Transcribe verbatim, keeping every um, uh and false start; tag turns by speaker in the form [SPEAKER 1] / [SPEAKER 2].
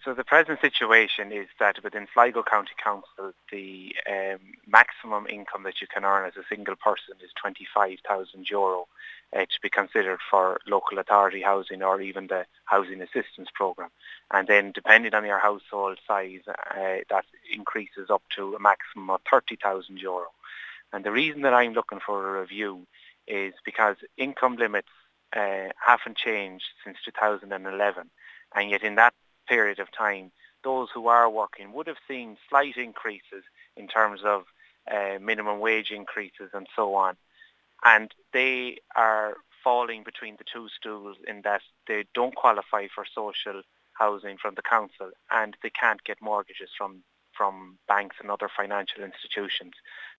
[SPEAKER 1] So the present situation is that within Sligo County Council, the um, maximum income that you can earn as a single person is twenty-five thousand euro uh, to be considered for local authority housing or even the housing assistance programme. And then depending on your household size, uh, that increases up to a maximum of thirty thousand euro. And the reason that I'm looking for a review is because income limits uh, haven't changed since two thousand eleven. And yet in that period of time, those who are working would have seen slight increases in terms of uh, minimum wage increases and so on. And they are falling between the two stools in that they don't qualify for social housing from the council and they can't get mortgages from, from banks and other financial institutions.